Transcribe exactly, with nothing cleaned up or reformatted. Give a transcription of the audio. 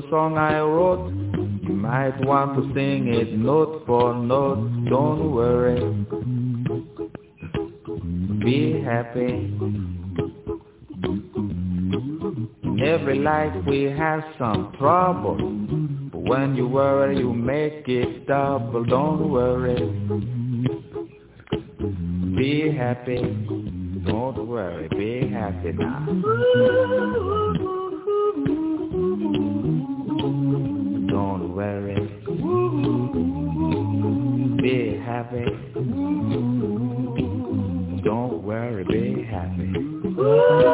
song I wrote. You might want to sing it note for note. Don't worry, be happy. In every life we have some trouble, but when you worry you make it double. Don't worry, be happy. Don't worry, be happy now. Don't worry, be happy. Don't worry, be happy.